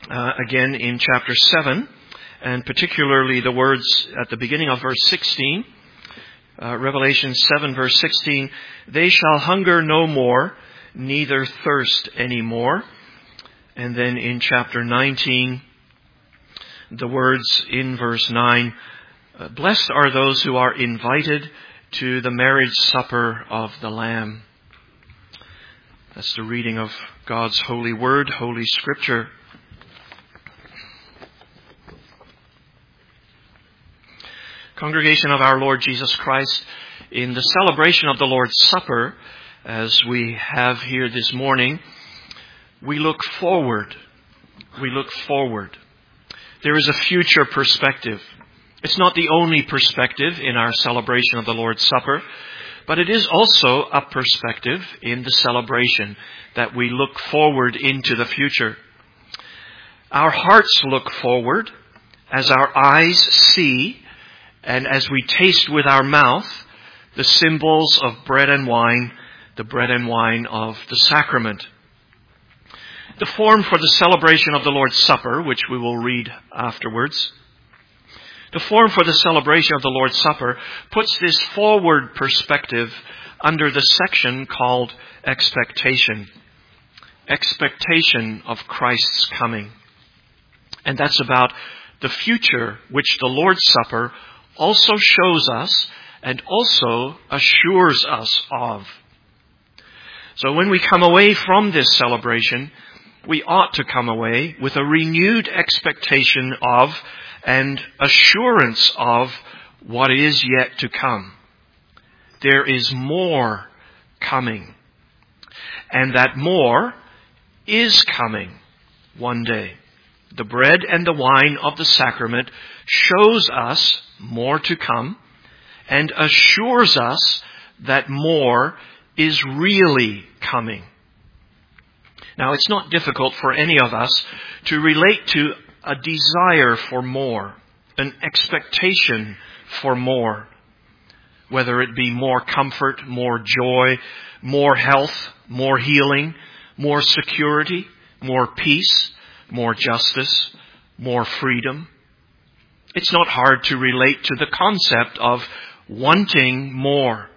again in chapter 7, and particularly the words at the beginning of verse 16. Revelation 7 verse 16, "They shall hunger no more, neither thirst any more." And then in chapter 19, the words in verse 9, "Blessed are those who are invited to the marriage supper of the Lamb." That's the reading of God's holy word, Holy Scripture. Congregation of our Lord Jesus Christ, in the celebration of the Lord's Supper, as we have here this morning, we look forward. We look forward. There is a future perspective. It's not the only perspective in our celebration of the Lord's Supper, but it is also a perspective in the celebration that we look forward into the future. Our hearts look forward as our eyes see and as we taste with our mouth the symbols of bread and wine, the bread and wine of the sacrament. The form for the celebration of the Lord's Supper, which we will read afterwards, the form for the celebration of the Lord's Supper puts this forward perspective under the section called expectation. Expectation of Christ's coming. And that's about the future which the Lord's Supper also shows us and also assures us of. So when we come away from this celebration, we ought to come away with a renewed expectation of and assurance of what is yet to come. There is more coming. And that more is coming one day. The bread and the wine of the sacrament shows us more to come and assures us that more is really coming. Now, it's not difficult for any of us to relate to a desire for more, an expectation for more, whether it be more comfort, more joy, more health, more healing, more security, more peace, more justice, more freedom. It's not hard to relate to the concept of wanting more.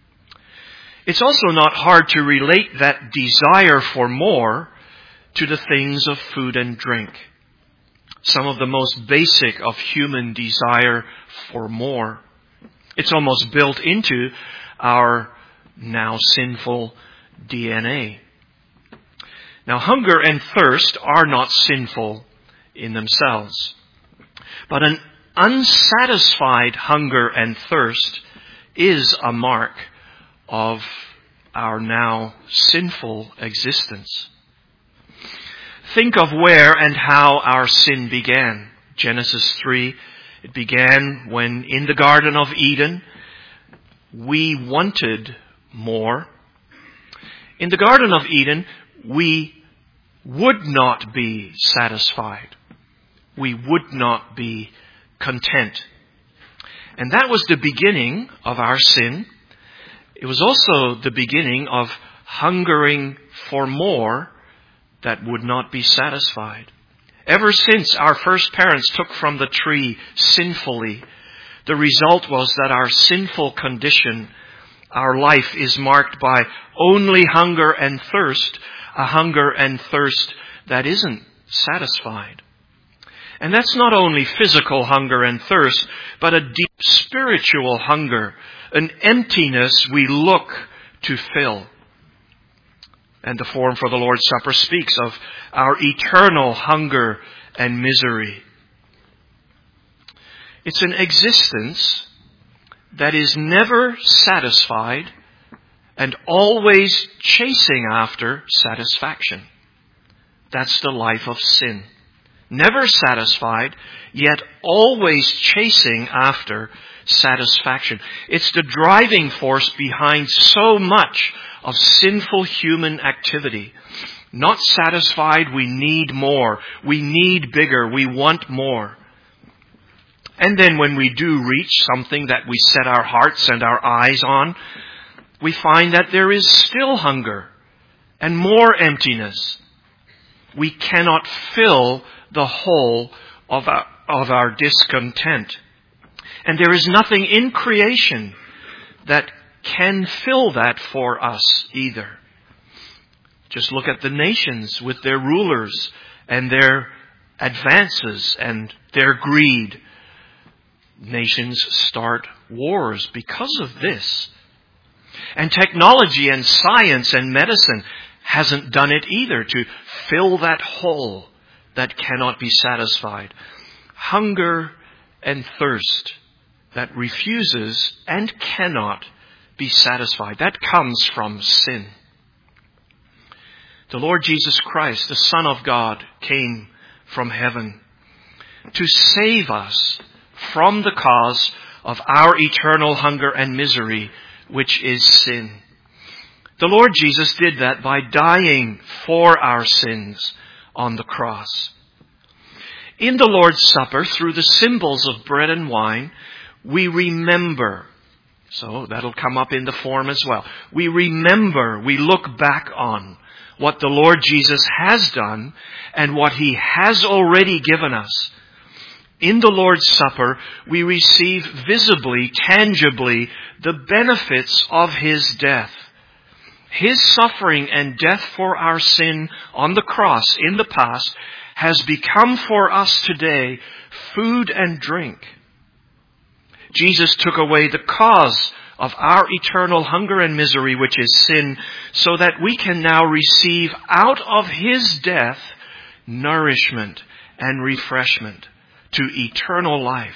It's also not hard to relate that desire for more to the things of food and drink. Some of the most basic of human desire for more. It's almost built into our now sinful DNA. Now, hunger and thirst are not sinful in themselves. But an unsatisfied hunger and thirst is a mark of our now sinful existence. Think of where and how our sin began. Genesis 3, it began when in the Garden of Eden we wanted more. In the Garden of Eden we would not be satisfied. We would not be content. And that was the beginning of our sin. It was also the beginning of hungering for more that would not be satisfied. Ever since our first parents took from the tree sinfully, the result was that our sinful condition, our life is marked by only hunger and thirst, a hunger and thirst that isn't satisfied. And that's not only physical hunger and thirst, but a deep spiritual hunger, an emptiness we look to fill. And the form for the Lord's Supper speaks of our eternal hunger and misery. It's an existence that is never satisfied and always chasing after satisfaction. That's the life of sin. Never satisfied, yet always chasing after satisfaction. It's the driving force behind so much of sinful human activity. Not satisfied, we need more. We need bigger. We want more. And then when we do reach something that we set our hearts and our eyes on, we find that there is still hunger and more emptiness. We cannot fill the hole of our discontent. And there is nothing in creation that can fill that for us either. Just look at the nations with their rulers and their advances and their greed. Nations start wars because of this. And technology and science and medicine hasn't done it either to fill that hole that cannot be satisfied. Hunger and thirst that refuses and cannot be satisfied. That comes from sin. The Lord Jesus Christ, the Son of God, came from heaven to save us from the cause of our eternal hunger and misery, which is sin. The Lord Jesus did that by dying for our sins on the cross. In the Lord's Supper, through the symbols of bread and wine, we remember. So that'll come up in the form as well. We remember, we look back on what the Lord Jesus has done and what He has already given us. In the Lord's Supper, we receive visibly, tangibly, the benefits of His death. His suffering and death for our sin on the cross in the past has become for us today food and drink. Jesus took away the cause of our eternal hunger and misery, which is sin, so that we can now receive out of His death nourishment and refreshment to eternal life.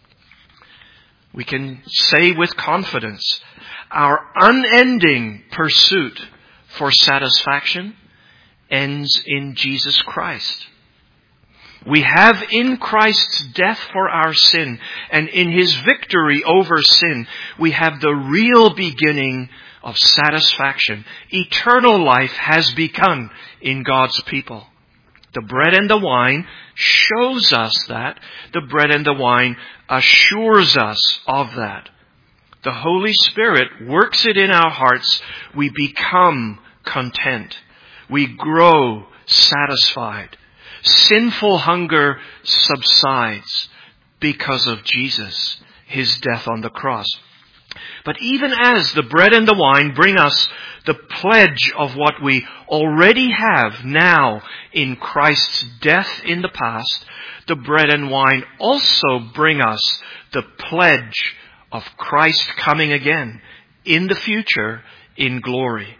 We can say with confidence, our unending pursuit for satisfaction ends in Jesus Christ. We have in Christ's death for our sin and in His victory over sin, we have the real beginning of satisfaction. Eternal life has begun in God's people. The bread and the wine shows us that. The bread and the wine assures us of that. The Holy Spirit works it in our hearts. We become content. We grow satisfied. Sinful hunger subsides because of Jesus, His death on the cross. But even as the bread and the wine bring us the pledge of what we already have now in Christ's death in the past, the bread and wine also bring us the pledge of Christ coming again in the future in glory.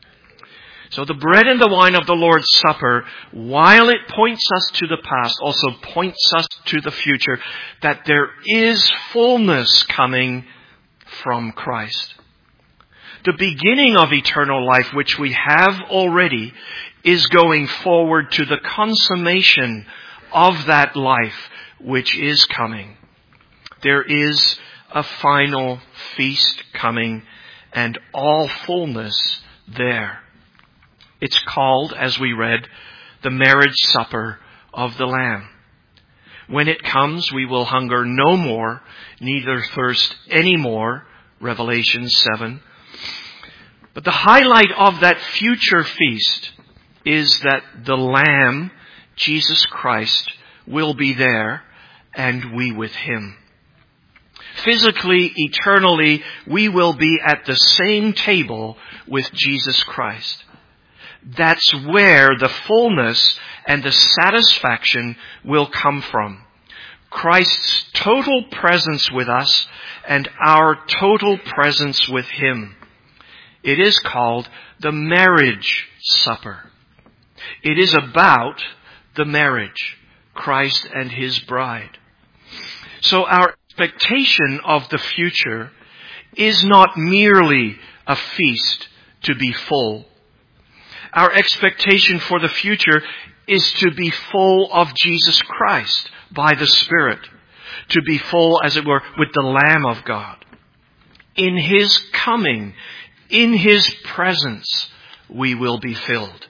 So the bread and the wine of the Lord's Supper, while it points us to the past, also points us to the future, that there is fullness coming from Christ. The beginning of eternal life, which we have already, is going forward to the consummation of that life which is coming. There is a final feast coming and all fullness there. It's called, as we read, the marriage supper of the Lamb. When it comes, we will hunger no more, neither thirst any more, Revelation 7. But the highlight of that future feast is that the Lamb, Jesus Christ, will be there and we with Him. Physically, eternally, we will be at the same table with Jesus Christ. That's where the fullness and the satisfaction will come from. Christ's total presence with us and our total presence with Him. It is called the marriage supper. It is about the marriage, Christ and His bride. So our expectation of the future is not merely a feast to be full. Our expectation for the future is to be full of Jesus Christ by the Spirit. To be full, as it were, with the Lamb of God. In His coming, in His presence, we will be filled.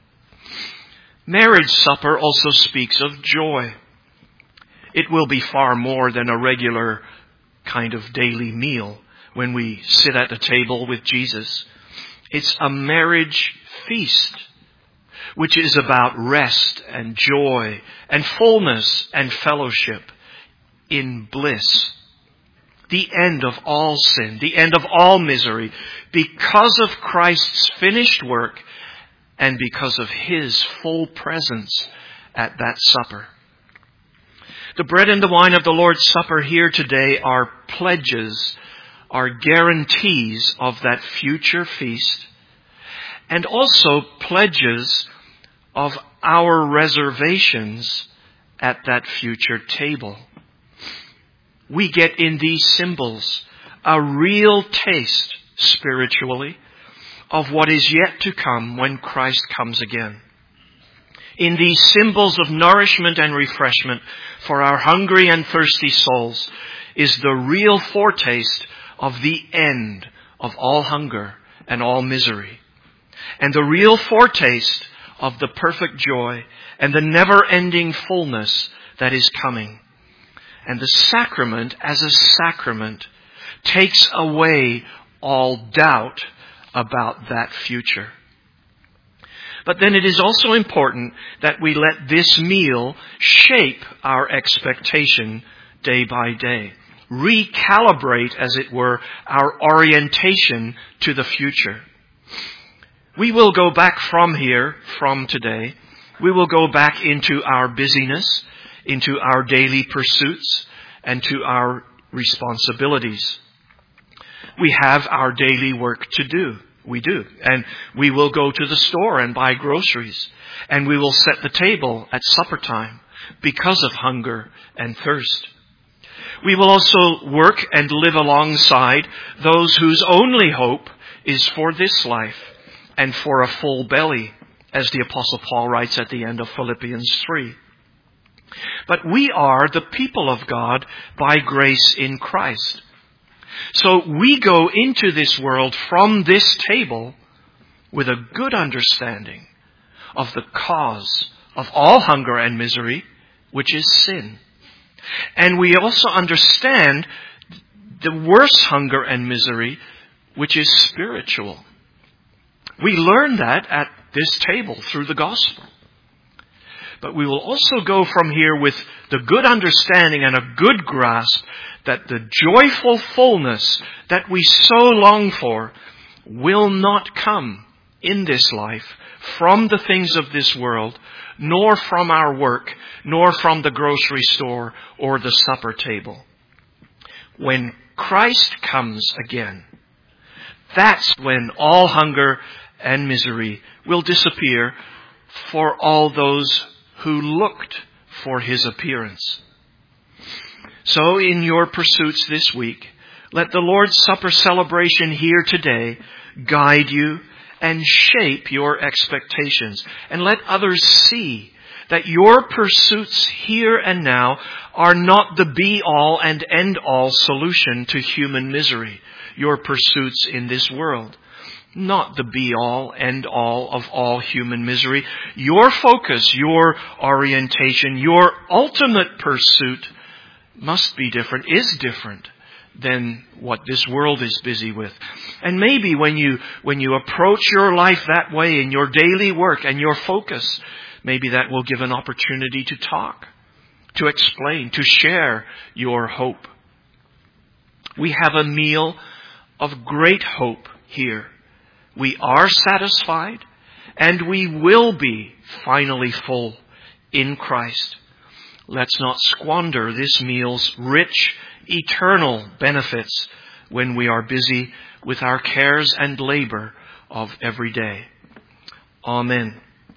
Marriage supper also speaks of joy. It will be far more than a regular kind of daily meal when we sit at the table with Jesus. It's a marriage feast which is about rest and joy and fullness and fellowship in bliss. The end of all sin, the end of all misery, because of Christ's finished work and because of His full presence at that supper. The bread and the wine of the Lord's Supper here today are pledges, are guarantees of that future feast, and also pledges of our reservations at that future table. We get in these symbols a real taste spiritually of what is yet to come when Christ comes again. In these symbols of nourishment and refreshment for our hungry and thirsty souls is the real foretaste of the end of all hunger and all misery, and the real foretaste of the perfect joy and the never-ending fullness that is coming. And the sacrament, as a sacrament, takes away all doubt about that future. But then it is also important that we let this meal shape our expectation day by day. Recalibrate, as it were, our orientation to the future. We will go back from here, from today. We will go back into our busyness, into our daily pursuits, and to our responsibilities. We have our daily work to do. We do. And we will go to the store and buy groceries. And we will set the table at supper time because of hunger and thirst. We will also work and live alongside those whose only hope is for this life and for a full belly, as the Apostle Paul writes at the end of Philippians 3. But we are the people of God by grace in Christ. So we go into this world from this table with a good understanding of the cause of all hunger and misery, which is sin. And we also understand the worst hunger and misery, which is spiritual. We learn that at this table through the gospel. But we will also go from here with the good understanding and a good grasp that the joyful fullness that we so long for will not come in this life from the things of this world, nor from our work, nor from the grocery store or the supper table. When Christ comes again, that's when all hunger and misery will disappear for all those who looked for His appearance. So in your pursuits this week, let the Lord's Supper celebration here today guide you and shape your expectations. And let others see that your pursuits here and now are not the be-all and end-all solution to human misery. Your pursuits in this world, not the be-all, end-all of all human misery. Your focus, your orientation, your ultimate pursuit must be different, is different than what this world is busy with. And maybe when you approach your life that way in your daily work and your focus, maybe that will give an opportunity to talk, to explain, to share your hope. We have a meal of great hope here. We are satisfied, and we will be finally full in Christ. Let's not squander this meal's rich, eternal benefits when we are busy with our cares and labor of every day. Amen.